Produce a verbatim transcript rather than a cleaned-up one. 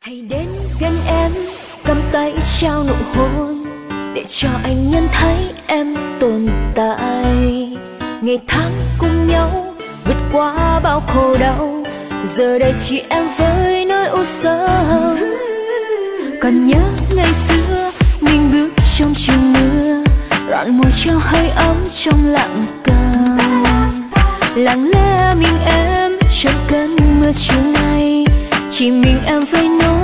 Hãy đến gần em, cầm tay trao nụ hôn để cho anh nhận thấy em tồn tại. Ngày tháng cùng nhau vượt qua bao khổ đau, giờ đây chỉ em với nỗi u sầu. Còn nhớ ngày xưa mình bước trong trời mưa, rọn môi trao hơi ấm trong lặng cờ. Lặng lẽ mình em trong cơn mưa chiều nay, chỉ mình em với nỗi